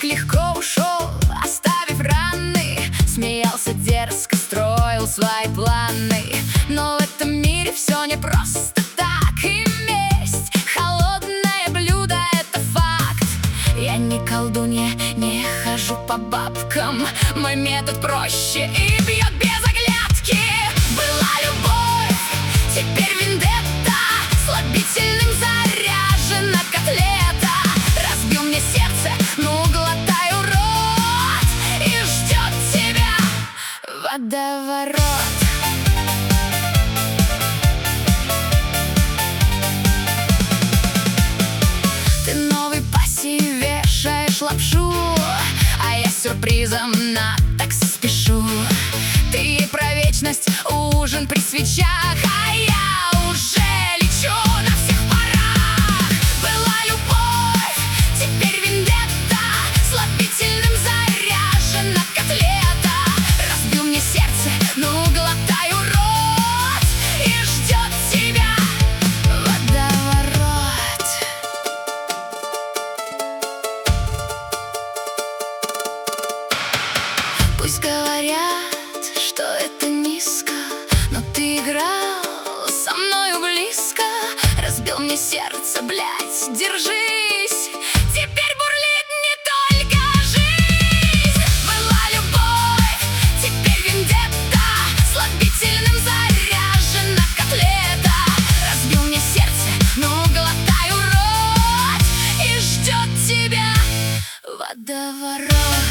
так легко ушел, оставив раны. Смеялся дерзко, строил свои планы. Но в этом мире все не просто так. И месть — холодное блюдо, это факт. Я не колдунья, не хожу по бабкам. Мой метод проще и бьет без оглядки. Была любовь, теперь вендетта. Слабительным заряжена котлета. Разбил мне сердце, ну глотаю рот. И ждет тебя водоворот. Ты новой пассии вешаешь лапшу, а я с сюрпризом на такси спешу. Ты ей про вечность, ужин при свечах, а я уже лечу на всех парах. Была любовь, теперь вендетта. Слабительным заряжена котлета. Разбил мне сердце, ну глотаю рот. И ждет тебя водоворот. Пусть говорят, что это низко, но ты играл со мною близко. Разбил мне сердце, блядь, держись. Теперь бурлит не только жизнь. Была любовь, теперь вендетта. Слабительным заряжена котлета. Разбил мне сердце, ну глотаю рот. И ждет тебя водоворот.